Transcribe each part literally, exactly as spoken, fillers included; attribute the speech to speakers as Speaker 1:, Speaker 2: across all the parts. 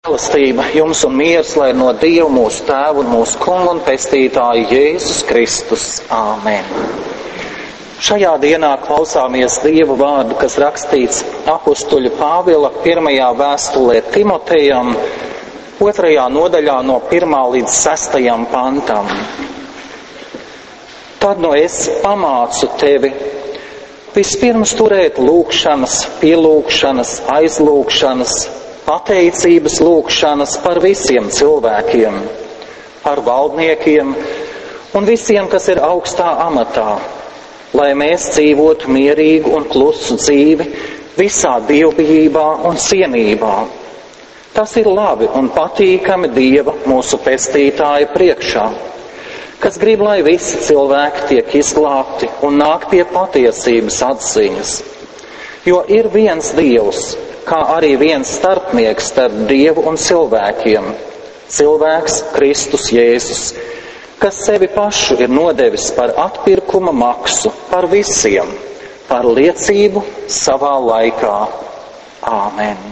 Speaker 1: Žēlastība jums un miers, lai no Dieva mūsu Tēva un mūsu Kunga un Pestītāja Jēzus Kristus. Āmen. Šajā dienā klausāmies Dieva vārdu, kas rakstīts apustuļa Pāvila pirmajā vēstulē Timotejam, otrajā nodaļā no pirmā līdz sestajam pantam. Tad no es pamācu tevi vispirms turēt lūgšanas, pielūgšanas, aizlūgšanas, pateicības lūgšanas par visiem cilvēkiem, par valdniekiem un visiem, kas ir augstā amatā, lai mēs dzīvotu mierīgu un klusu dzīvi visā dievbijībā un cienībā. Tas ir labi un patīkami Dieva, mūsu pestītāja priekšā, kas grib, lai visi cilvēki tiek izglābti un nāk pie patiesības atziņas. Jo ir viens Dievs, kā arī viens starpnieks starp Dievu un cilvēkiem, cilvēks Kristus Jēzus, kas sevi pašu ir nodevis par atpirkuma maksu par visiem, par liecību savā laikā. Āmen.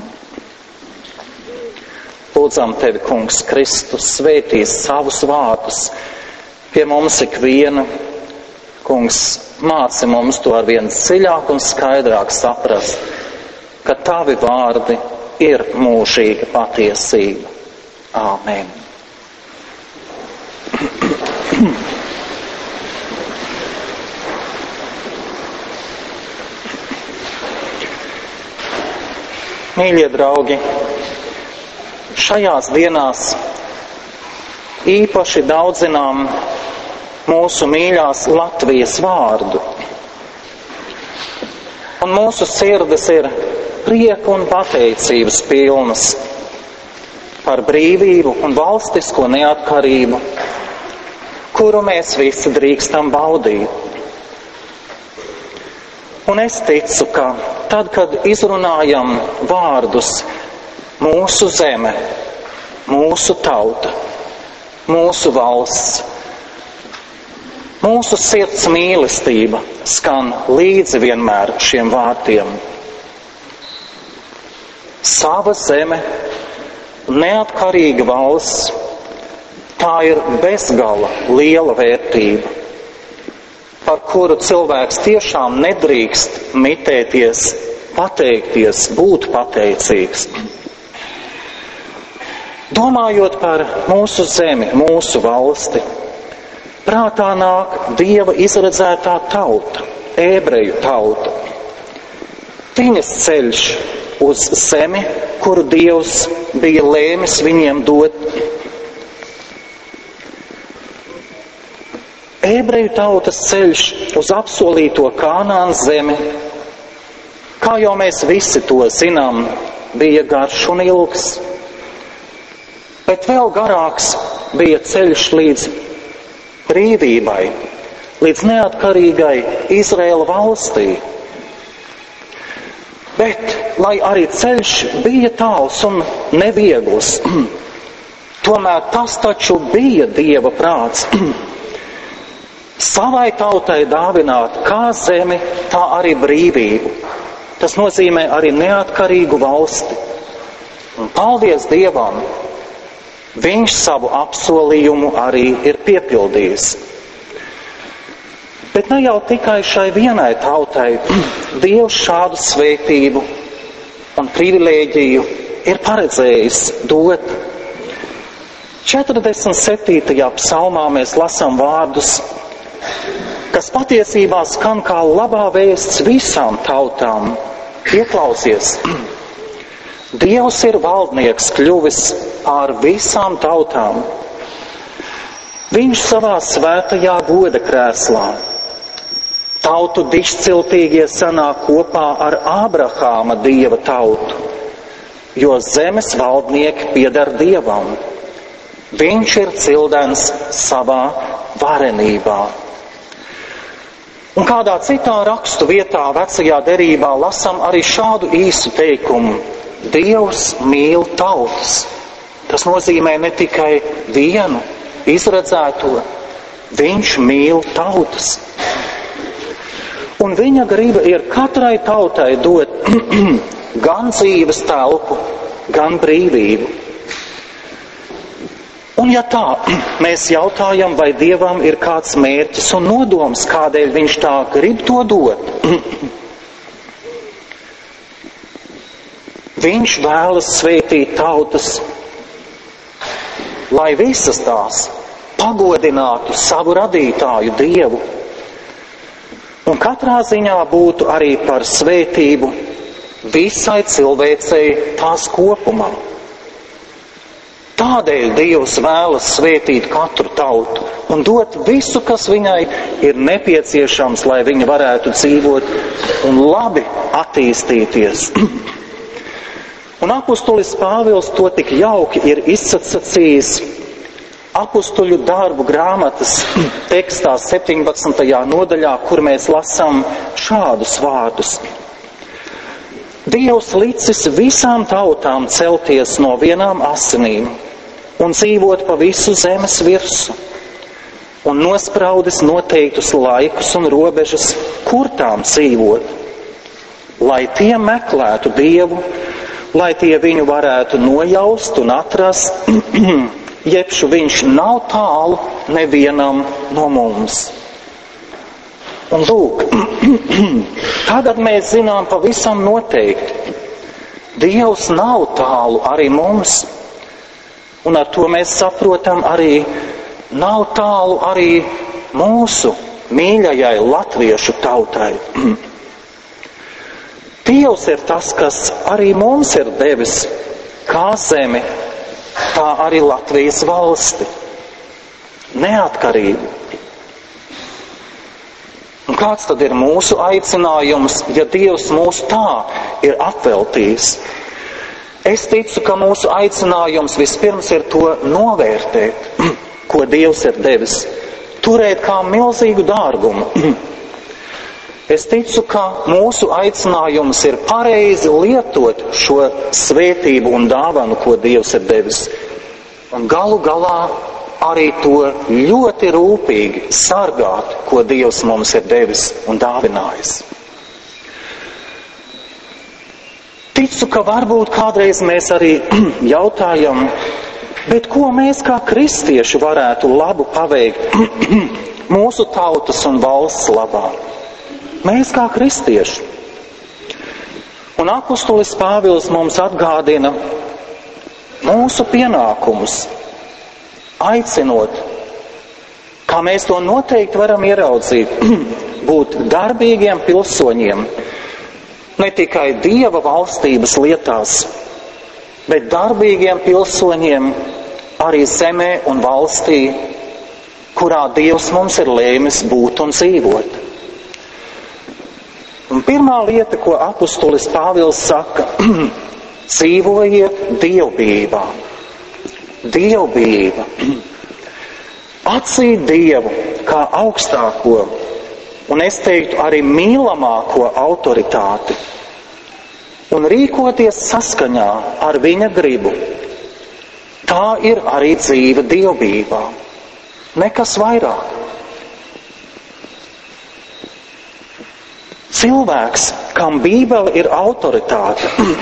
Speaker 1: Lūdzam tevi, Kungs Kristus, svētīs savus vārdus pie mums ikviena. Kungs, māci mums to arvien dziļāk un skaidrāk saprast, ka tavi vārdi ir mūžīga patiesība. Āmen. Mīļie draugi, šajās dienās īpaši daudzinām mūsu mīļās Latvijas vārdu. Un mūsu sirdis ir prieka un pateicības pilnas par brīvību un valstisko neatkarību, kuru mēs visi drīkstam baudīt. Un es ticu, ka tad, kad izrunājam vārdus mūsu zeme, mūsu tauta, mūsu valsts, mūsu sirds mīlestība skan līdzi vienmēr šiem vārdiem. Sava zeme, neatkarīga valsts, tā ir bezgala liela vērtība, par kuru cilvēks tiešām nedrīkst mitēties, pateikties, būt pateicīgs. Domājot par mūsu zemi, mūsu valsti, prātā nāk Dieva izredzētā tauta, ebreju tauta. Viņas ceļš uz zemi, kuru Dievs bija lēmis viņiem dot. Ebreju tautas ceļš uz apsolīto Kānānas zemi, kā jau mēs visi to zinām, bija garš un ilgs. Bet vēl garāks bija ceļš līdz brīvībai, līdz neatkarīgai Izraēla valstī. Bet, lai arī ceļš bija tāls un neviegls, tomēr tas taču bija Dieva prāts. Savai tautai dāvināt kā zemi, tā arī brīvību. Tas nozīmē arī neatkarīgu valsti. Un paldies Dievam, Viņš savu apsolījumu arī ir piepildījis. Bet ne jau tikai šai vienai tautai Dievs šādu svētību un privilēģiju ir paredzējis dot. četrdesmit septītajā psalmā mēs lasām vārdus, kas patiesībā skan kā labā vēsts visām tautām. Ieklausies! Dievs ir valdnieks kļuvis pār visām tautām. Viņš savā svētajā goda krēslā. Tautu dišciltīgie sanāk kopā ar Ābrahāma Dieva tautu, jo zemes valdnieki pieder Dievam. Viņš ir cildens savā varenībā. Un kādā citā rakstu vietā vecajā derībā lasam arī šādu īsu teikumu: Dievs mīl tautas. Tas nozīmē ne tikai vienu izredzēto, viņš mīl tautas. Un viņa griba ir katrai tautai dot gan dzīves telpu, gan brīvību. Un ja tā, mēs jautājam, vai Dievam ir kāds mērķis un nodoms, kādēļ viņš tā grib to dot. Viņš vēlas svētīt tautas, lai visas tās pagodinātu savu radītāju Dievu. Un katrā ziņā būtu arī par svētību visai cilvēcei tās kopumā. Tādēļ Dievs vēlas svētīt katru tautu un dot visu, kas viņai ir nepieciešams, lai viņa varētu dzīvot un labi attīstīties. Un apustulis Pāvils to tik jauki ir izsacījis apustuļu darbu grāmatas tekstā septiņpadsmitajā nodaļā, kur mēs lasām šādus vārdus. Dievs licis visām tautām celties no vienām asinīm un dzīvot pa visu zemes virsu, un nospraudis noteiktus laikus un robežas, kur tām dzīvot, lai tie meklētu Dievu, lai tie viņu varētu nojaust un atrast, jebšu viņš nav tālu nevienam no mums. Un lūk, tagad mēs zinām pavisam noteikti, Dievs nav tālu arī mums, un ar to mēs saprotam arī, nav tālu arī mūsu mīļajai latviešu tautai. Dievs ir tas, kas arī mums ir devis kā zemi, tā arī Latvijas valsti, neatkarību. Un kāds tad ir mūsu aicinājums, ja Dievs mūs tā ir apveltījis? Es ticu, ka mūsu aicinājums vispirms ir to novērtēt, ko Dievs ir devis, turēt kā milzīgu dārgumu. Es ticu, ka mūsu aicinājums ir pareizi lietot šo svētību un dāvanu, ko Dievs ir devis, un galu galā arī to ļoti rūpīgi sargāt, ko Dievs mums ir devis un dāvinājis. Ticu, ka varbūt kādreiz mēs arī jautājam, bet ko mēs kā kristieši varētu labu paveikt mūsu tautas un valsts labā? Mēs kā kristieši. Un apustulis Pāvils mums atgādina mūsu pienākumus, aicinot, kā mēs to noteikti varam ieraudzīt, būt darbīgiem pilsoņiem, ne tikai Dieva valstības lietās, bet darbīgiem pilsoņiem arī zemē un valstī, kurā Dievs mums ir lēmis būt un dzīvot. Un pirmā lieta, ko apustulis Pāvils saka, dzīvojiet dievbijībā. Dievbijība. Atzīt Dievu kā augstāko un es teiktu arī mīlamāko autoritāti un rīkoties saskaņā ar viņa gribu. Tā ir arī dzīve dievbijībā. Nekas vairāk. Cilvēks, kam Bībele ir autoritāte,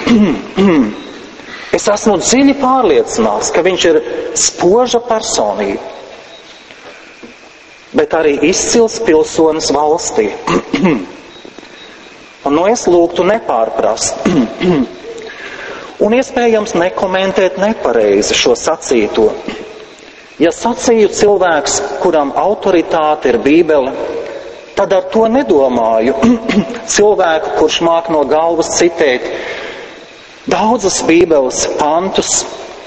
Speaker 1: es esmu dziļi pārliecināts, ka viņš ir spoža personība, bet arī izcils pilsonis valstī. Un no es lūgtu nepārprast un iespējams nekomentēt nepareizi šo sacīto. Ja sacīju cilvēks, kuram autoritāte ir Bībele, tad ar to nedomāju cilvēku, kurš māk no galvas citēt daudzas Bībeles pantus.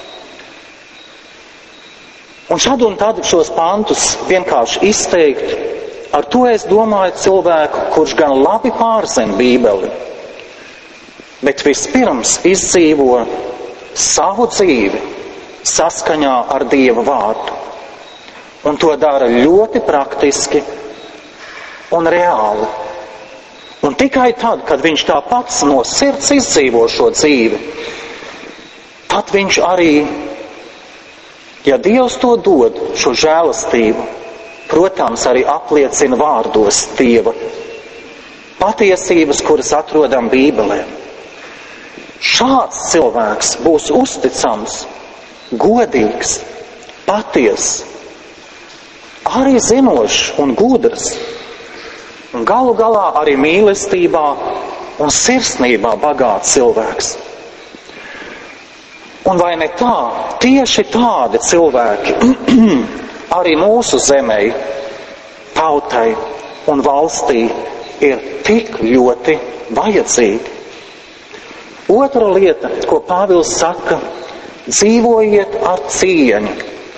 Speaker 1: Un šad un tad šos pantus vienkārši izteikt, ar to es domāju cilvēku, kurš gan labi pārzina Bībeli, bet vispirms izdzīvo savu dzīvi saskaņā ar Dieva vārdu. Un to dara ļoti praktiski un reāli. Un tikai tad, kad viņš tā pats no sirds izdzīvo šo dzīvi, tad viņš arī, ja Dievs to dod, šo žēlastību, protams, arī apliecina vārdos Dieva patiesības, kuras atrodam Bībelē. Šāds cilvēks būs uzticams, godīgs, patiess, arī zinošs un gudrs, un galu galā arī mīlestībā un sirsnībā bagāts cilvēks. Un vai ne tā, tieši tādi cilvēki arī mūsu zemē, tautai un valstī ir tik ļoti vajadzīgi. Otra lieta, ko Pāvils saka, dzīvojiet ar cieņu.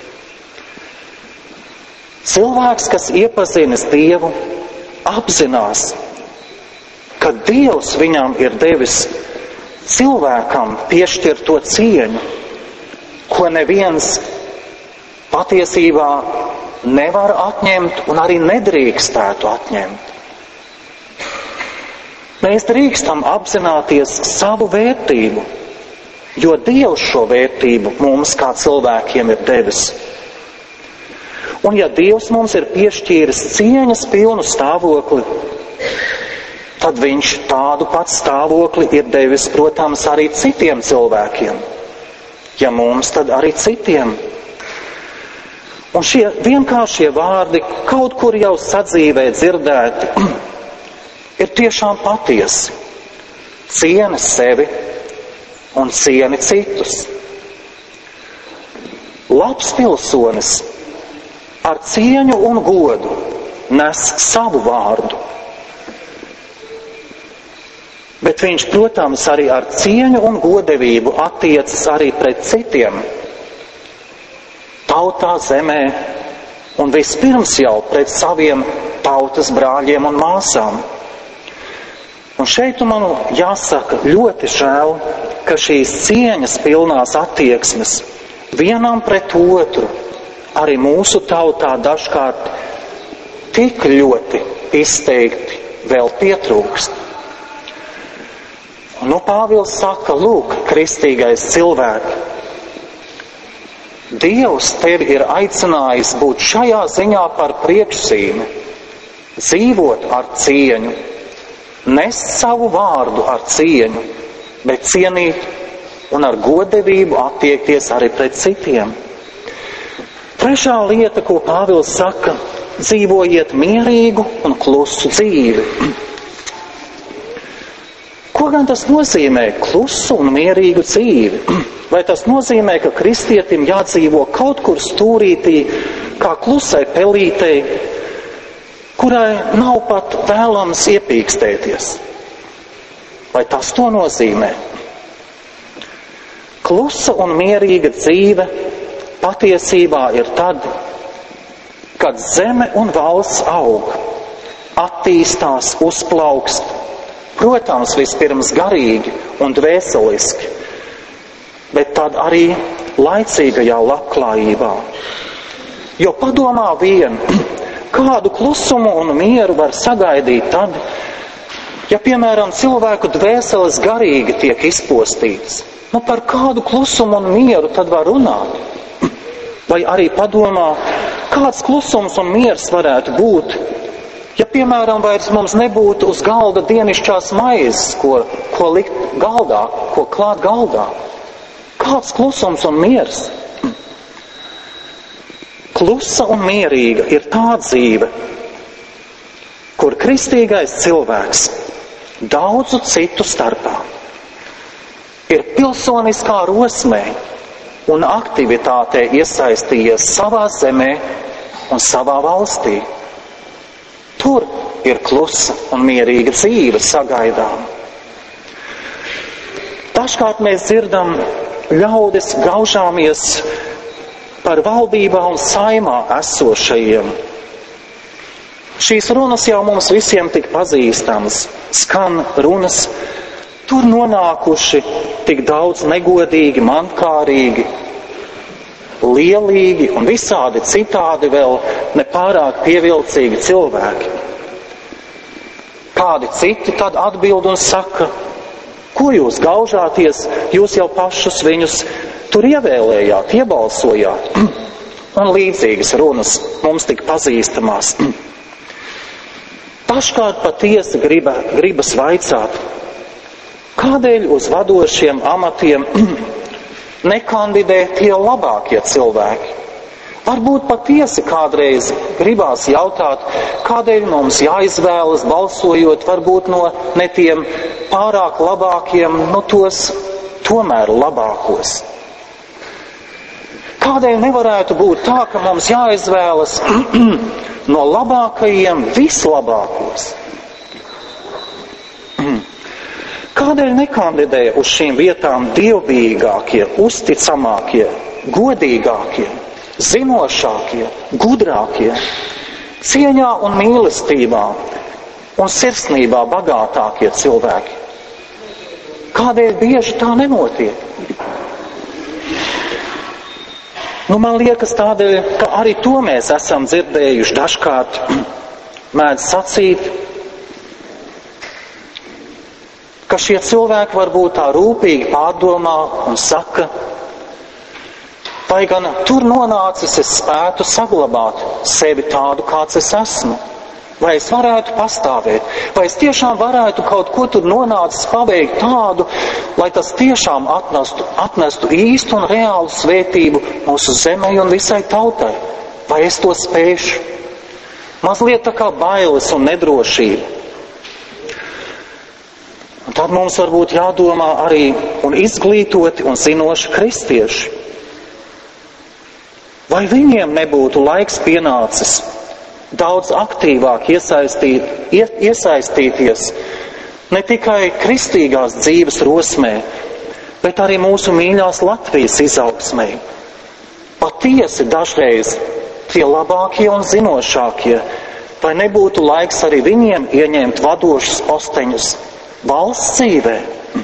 Speaker 1: Cilvēks, kas iepazinis Dievu, apzinās, ka Dievs viņam ir devis cilvēkam piešķirto cieņu, ko neviens patiesībā nevar atņemt un arī nedrīkstētu atņemt. Mēs drīkstam apzināties savu vērtību, jo Dievs šo vērtību mums kā cilvēkiem ir devis. Un ja Dievs mums ir piešķīris cieņas pilnu stāvokli, tad viņš tādu pat stāvokli ir devis, protams, arī citiem cilvēkiem. Ja mums, tad arī citiem. Un šie vienkāršie vārdi, kaut kur jau sadzīvē dzirdēti, ir tiešām patiesi. Cieni sevi un cieni citus. Labs pilsonis ar cieņu un godu nes savu vārdu. Bet viņš, protams, arī ar cieņu un godevību attiecas arī pret citiem. Tautā, zemē un vispirms jau pret saviem tautas brāļiem un māsām. Un šeit man jāsaka ļoti žēl, ka šīs cieņas pilnās attieksmes vienam pret otru arī mūsu tautā dažkārt tik ļoti izteikti vēl pietrūkst. Nu, Pāvils saka, lūk, kristīgais cilvēki, Dievs tevi ir aicinājis būt šajā ziņā par priekšsīmi, dzīvot ar cieņu, nest savu vārdu ar cieņu, bet cienīt un ar godevību attiekties arī pret citiem. Trešā lieta, ko Pāvils saka, dzīvojiet mierīgu un klusu dzīvi. Ko gan tas nozīmē klusu un mierīgu dzīvi? Vai tas nozīmē, ka kristietim jādzīvo kaut kur stūrītī, kā klusai pelītei, kurai nav pat vēlams iepīkstēties? Vai tas to nozīmē? Klusa un mierīga dzīve patiesībā ir tad, kad zeme un valsts aug, attīstās, uzplaukst, protams, vispirms garīgi un dvēseliski, bet tad arī laicīgajā labklājībā. Jo padomā vien, kādu klusumu un mieru var sagaidīt tad, ja, piemēram, cilvēku dvēseles garīgi tiek izpostīts. Nu, par kādu klusumu un mieru tad var runāt? Vai arī padomā, kāds klusums un miers varētu būt, ja, piemēram, vairs mums nebūtu uz galda dienišķās maizes, ko, ko likt galdā, ko klāt galdā. Kāds klusums un miers? Klusa un mierīga ir tā dzīve, kur kristīgais cilvēks daudzu citu starpā ir pilsoniskā rosmē un aktivitātē iesaistījies savā zemē un savā valstī. Tur ir klusa un mierīga dzīve sagaidām. Dažkārt mēs dzirdam, ļaudis graužāmies par valdībā un saimā esošajiem. Šīs runas jau mums visiem tik pazīstamas, skan runas, tur nonākuši tik daudz negodīgi, mankārīgi, lielīgi un visādi citādi vēl nepārāk pievilcīgi cilvēki. Kādi citi tad atbild un saka, ko jūs gaužāties, jūs jau pašus viņus tur ievēlējāt, iebalsojāt. Un līdzīgas runas mums tik pazīstamās. Dažkārt patiesi griba, gribas vaicāt, kādēļ uz vadošiem amatiem nekandidē tie labākie cilvēki, Varbūt patiesi kādreiz gribās jautāt, kādēļ mums jāizvēlas balsojot varbūt no ne tiem pārāk labākiem, no tos tomēr labākos. Kādēļ nevarētu būt tā, ka mums jāizvēlas no labākajiem vislabākos? Kādēļ nekandidē uz šīm vietām dievbijīgākie, uzticamākie, godīgākie, zinošākie, gudrākie, cieņā un mīlestībā un sirsnībā bagātākie cilvēki? Kādēļ bieži tā nenotiek? Nu, man liekas tādēļ, ka arī to mēs esam dzirdējuši dažkārt, mēdz sacīt, ka šie cilvēki varbūt tā rūpīgi pārdomā un saka, vai gan tur nonācis es spētu saglabāt sevi tādu, kāds es esmu, vai es varētu pastāvēt, vai es tiešām varētu kaut ko tur nonācis paveikt tādu, lai tas tiešām atnestu, atnestu īstu un reālu svētību mūsu zemei un visai tautai, vai es to spēšu. Mazliet tā kā bailes un nedrošība. Un tad mums varbūt jādomā arī un izglītoti un zinoši kristieši. Vai viņiem nebūtu laiks pienācis daudz aktīvāk iesaistīt, iesaistīties ne tikai kristīgās dzīves rosmē, bet arī mūsu mīļās Latvijas izaugsmē? Patiesi dažreiz tie labākie un zinošākie, vai nebūtu laiks arī viņiem ieņemt vadošus posteņus valsts dzīvē?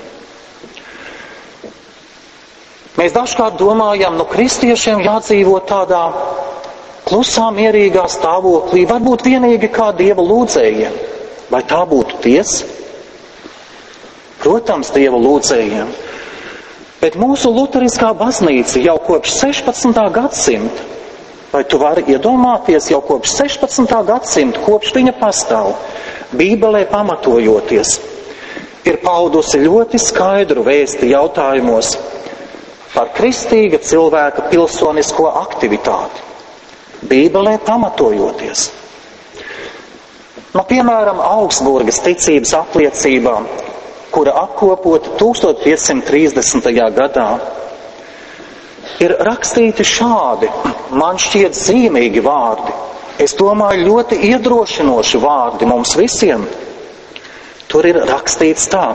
Speaker 1: Mēs dažkārt domājam, nu kristiešiem jādzīvo tādā klusā, mierīgā stāvoklī, varbūt vienīgi kā Dieva lūdzējiem. Vai tā būtu tiesa? Protams, Dieva lūdzējiem. Bet mūsu luteriskā baznīca jau kopš sešpadsmitā gadsimta, vai tu vari iedomāties, jau kopš sešpadsmitā gadsimta, kopš viņa pastāv, Bībelē pamatojoties, ir paudusi ļoti skaidru vēsti jautājumos par kristīga cilvēka pilsonisko aktivitāti. Bībelē pamatojoties. Nu, piemēram, Augsburgas ticības apliecībā, kura apkopota tūkstoš piecsimt trīsdesmitajā gadā, ir rakstīti šādi, man šķiet zīmīgi vārdi. Es domāju, ļoti iedrošinoši vārdi mums visiem. Tur ir rakstīts tā.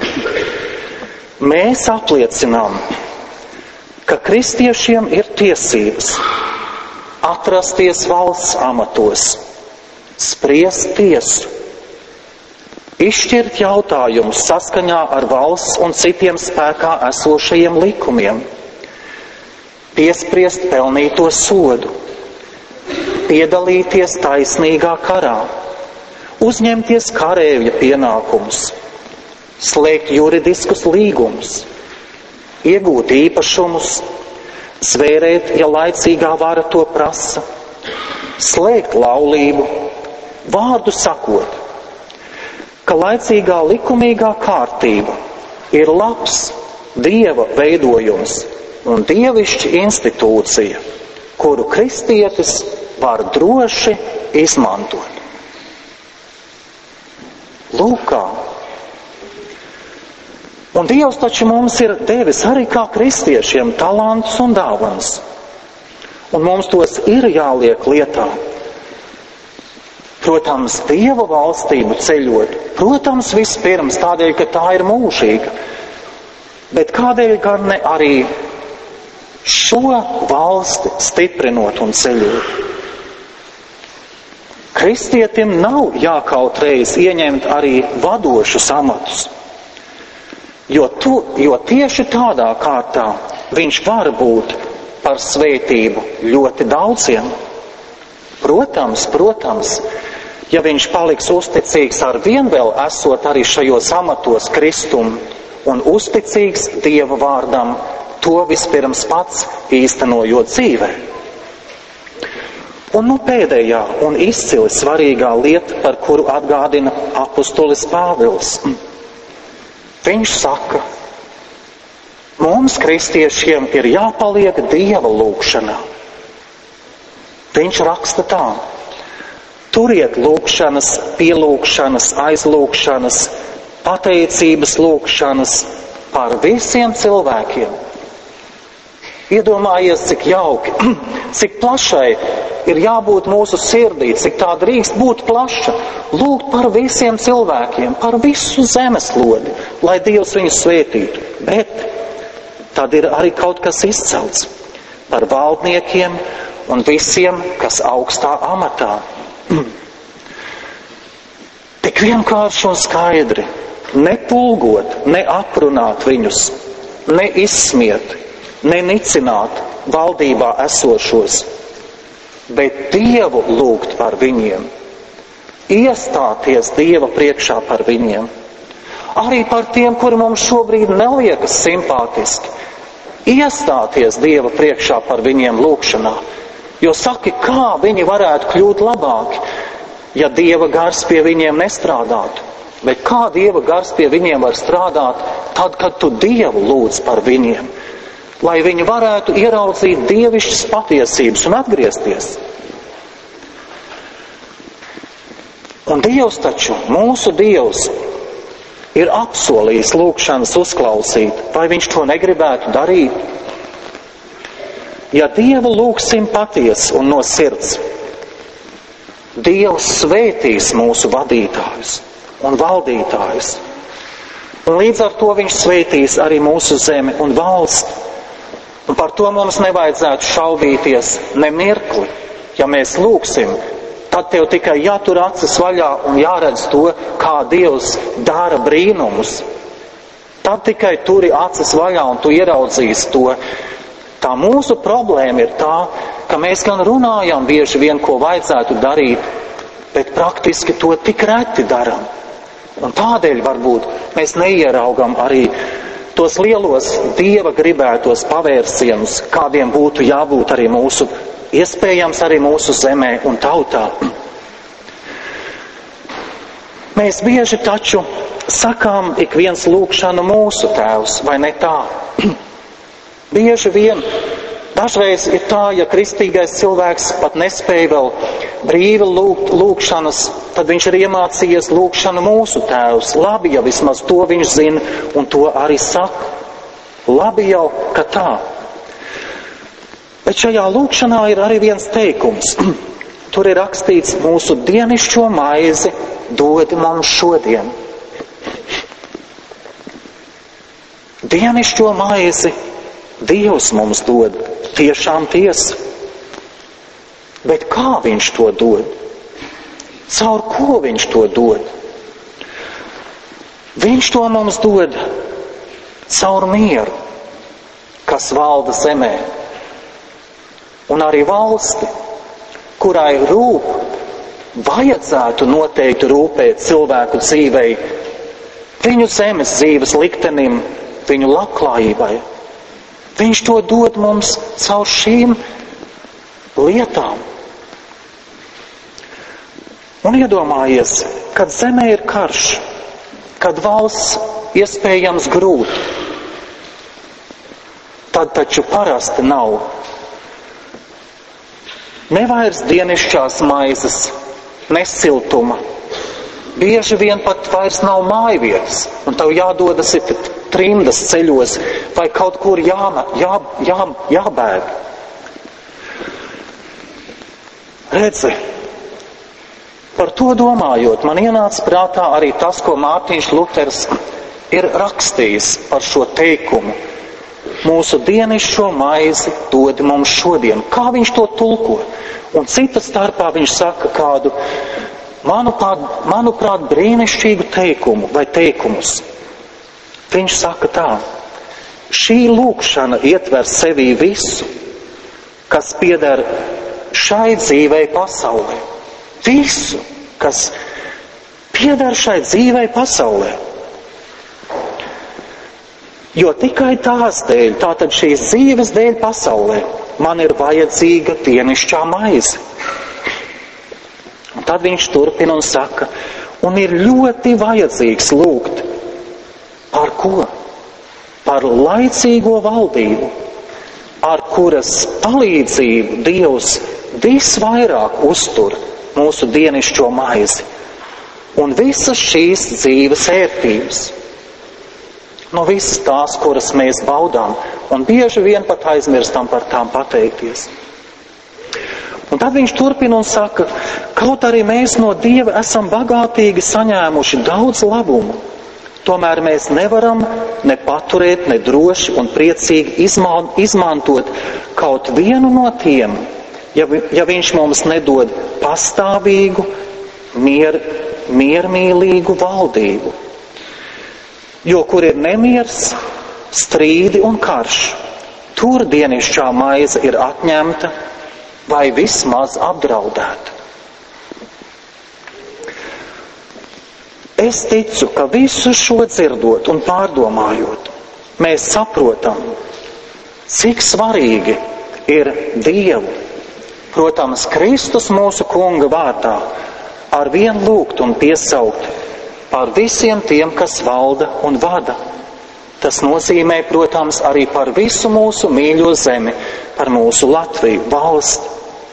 Speaker 1: Mēs apliecinām, ka kristiešiem ir tiesības atrasties valsts amatos, spriest tiesu, izšķirt jautājumus saskaņā ar valsts un citiem spēkā esošajiem likumiem, piespriest pelnīto sodu, piedalīties taisnīgā karā, uzņemties karēvja pienākumus, slēgt juridiskus līgumus, iegūt īpašumus, svērēt, ja laicīgā vara to prasa, slēgt laulību, vārdu sakot, ka laicīgā likumīgā kārtība ir labs Dieva veidojums un dievišķa institūcija, kuru kristietis var droši izmantot. Lūk kā. Un Dievs taču mums ir devis arī kā kristiešiem talantus un dāvanas. Un mums tos ir jāliek lietā. Protams, Dieva valstību ceļot, protams, vispirms tādēļ, ka tā ir mūžīga. Bet kādēļ gan ne arī šo valsti stiprinot un ceļot? Kristietim nav jākautreiz ieņemt arī vadošus amatus. Jo, tu, jo tieši tādā kārtā viņš var būt par svētību ļoti daudziem. Protams, protams, ja viņš paliks uzticīgs ar vien vēl esot arī šajos amatos Kristum un uzticīgs Dieva vārdam, to vispirms pats īstenojot dzīvē. Un nu pēdējā un izcili svarīgā lieta, par kuru atgādina apustulis Pāvils. Viņš saka, mums kristiešiem ir jāpaliek Dieva lūgšanā. Viņš raksta tā: turiet lūgšanas, pielūgšanas, aizlūgšanas, pateicības lūgšanas par visiem cilvēkiem. Iedomājies, cik jauki, cik plašai ir jābūt mūsu sirdī, cik tā drīkst būt plaša. Lūgt par visiem cilvēkiem, par visu zemeslodi, lai Dievs viņus svētītu. Bet tad ir arī kaut kas izcelts par valdniekiem un visiem, kas augstā amatā. Tik vienkārši un skaidri, nepulgot, neaprunāt viņus, neizsmiet, nenicināt valdībā esošos, bet Dievu lūgt par viņiem, iestāties Dieva priekšā par viņiem, arī par tiem, kuri mums šobrīd neliekas simpātiski, iestāties Dieva priekšā par viņiem lūgšanā, jo saki, kā viņi varētu kļūt labāki, ja Dieva gars pie viņiem nestrādātu, bet kā Dieva gars pie viņiem var strādāt tad, kad tu Dievu lūdz par viņiem, lai viņi varētu ieraudzīt dievišķas patiesības un atgriezties. Un Dievs taču, mūsu Dievs, ir apsolījis lūgšanas uzklausīt, vai viņš to negribētu darīt? Ja Dievu lūgsim patiesi un no sirds, Dievs svētīs mūsu vadītājus un valdītājus, un līdz ar to viņš svētīs arī mūsu zemi un valsti. Un par to mums nevajadzētu šaubīties ne mirkli. Ja mēs lūgsim, tad tev tikai jātur acis vaļā un jāredz to, kā Dievs dara brīnumus. Tad tikai turi acis vaļā un tu ieraudzīsi to. Tā mūsu problēma ir tā, ka mēs gan runājam bieži vien, ko vajadzētu darīt, bet praktiski to tik reti daram. Un tādēļ varbūt mēs neieraugam arī tos lielos Dieva gribētos pavērsienus, kādiem būtu jābūt arī mūsu, iespējams arī mūsu zemē un tautā. Mēs bieži taču sakām ik viens lūgšanu mūsu Tēvs, vai ne tā? Bieži vien, dažreiz ir tā, ja kristīgais cilvēks pat nespēja vēl brīvi lūgt lūgšanas, tad viņš ir iemācījies lūgšanu mūsu Tēvs. Labi, ja vismaz to viņš zina un to arī saka. Labi jau, ka tā. Bet šajā lūgšanā ir arī viens teikums. Tur ir rakstīts: mūsu dienišķo maizi dod mums šodien. Dienišķo maizi Dievs mums dod, tiešām tiesa. Bet kā viņš to dod? Caur ko viņš to dod? Viņš to mums dod caur mieru, kas valda zemē, un arī valsti, kurai rūp, vajadzētu noteikti rūpēt cilvēku dzīvei, viņu zemes dzīves liktenim, viņu labklājībai. Viņš to dod mums caur šīm lietām. Un iedomājies, kad zemē ir karš, kad valsts iespējams grūt, tad taču parasti nav nevairs dienišķās maizes, ne siltuma. Bieži vien pat vairs nav mājvietas, un tev jādodas ir trimdas ceļos, vai kaut kur jā, jā, jā, jābēg. Redzi, par to domājot, man ienāca prātā arī tas, ko Mārtiņš Luters ir rakstījis par šo teikumu. Mūsu dienišķo maizi dod mums šodien. Kā viņš to tulko? Un cita starpā viņš saka kādu, manuprāt, manuprāt brīnišķīgu teikumu vai teikumus. Viņš saka tā: šī lūgšana ietver sevī visu, kas pieder šai dzīvei pasaulē. Visu, kas pieder šai dzīvei pasaulē. Jo tikai tās dēļ, tātad šīs dzīves dēļ pasaulē, man ir vajadzīga dienišķā maize. Un tad viņš turpina un saka, un ir ļoti vajadzīgs lūgt. Par ko? Par laicīgo valdību, ar kuras palīdzību Dievs visvairāk uztur mūsu dienišķo maizi un visas šīs dzīves ērtības. No visas tās, kuras mēs baudām, un bieži vien pat aizmirstam par tām pateikties. Un tad viņš turpina un saka, kaut arī mēs no Dieva esam bagātīgi saņēmuši daudz labumu, tomēr mēs nevaram ne paturēt, ne droši un priecīgi izman, izmantot kaut vienu no tiem, ja, ja viņš mums nedod pastāvīgu, mier, miermīlīgu valdību. Jo kur ir nemiers, strīdi un karš, tur dienišķā maize ir atņemta vai vismaz apdraudēta. Es ticu, ka visu šo dzirdot un pārdomājot, mēs saprotam, cik svarīgi ir Dievu, protams, Kristus mūsu Kunga vārdā, ar vien lūgt un piesaukt par visiem tiem, kas valda un vada. Tas nozīmē, protams, arī par visu mūsu mīļo zemi, par mūsu Latviju valsti.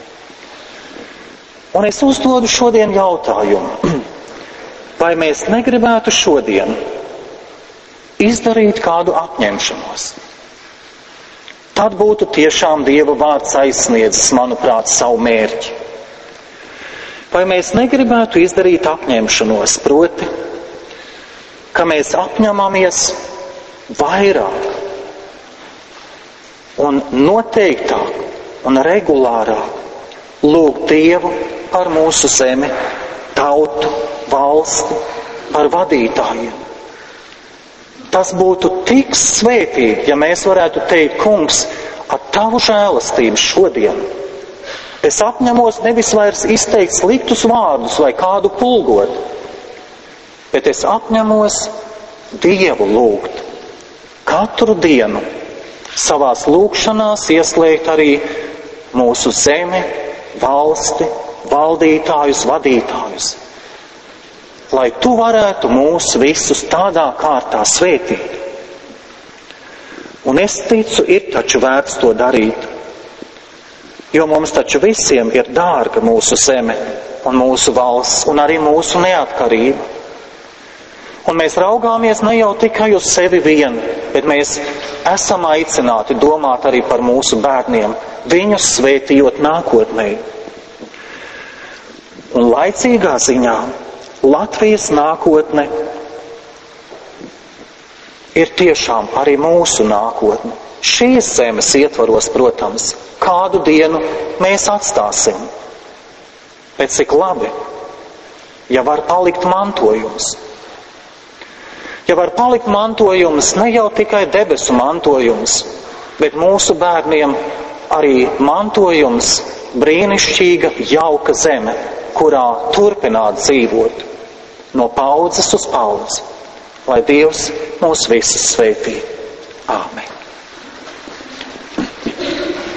Speaker 1: Un es uzdodu šodien jautājumu, vai mēs negribētu šodien izdarīt kādu apņemšanos. Tad būtu tiešām Dieva vārds aizsniedzis, manuprāt, savu mērķi. Vai mēs negribētu izdarīt apņemšanos, proti, ka mēs apņemamies vairāk un noteiktāk un regulārāk lūgt Dievu par mūsu zemi, tautu, valsti, par vadītājiem. Tas būtu tik svētīgi, ja mēs varētu teikt, Kungs, ar tavu žēlastību šodien es apņemos nevis vairs izteikt sliktus vārdus vai kādu pulgot, bet es apņemos Dievu lūgt. Katru dienu savās lūgšanās ieslēgt arī mūsu zemi, valsti, valdītājus, vadītājus, lai tu varētu mūs visus tādā kārtā svētīt. Un es ticu, ir taču vērts to darīt, jo mums taču visiem ir dārga mūsu zeme un mūsu valsts un arī mūsu neatkarība. Un mēs raugāmies ne jau tikai uz sevi vienu, bet mēs esam aicināti domāt arī par mūsu bērniem, viņus svētījot nākotnē. Un laicīgā ziņā Latvijas nākotne ir tiešām arī mūsu nākotne. Šīs zemes ietvaros, protams, kādu dienu mēs atstāsim. Bet cik labi, ja var palikt mantojums. Ja var palikt mantojums, ne jau tikai debesu mantojums, bet mūsu bērniem arī mantojums, brīnišķīga, jauka zeme, kurā turpināt dzīvot no paudzes uz paudzi, lai Dievs mūs visus svētī. Āmen.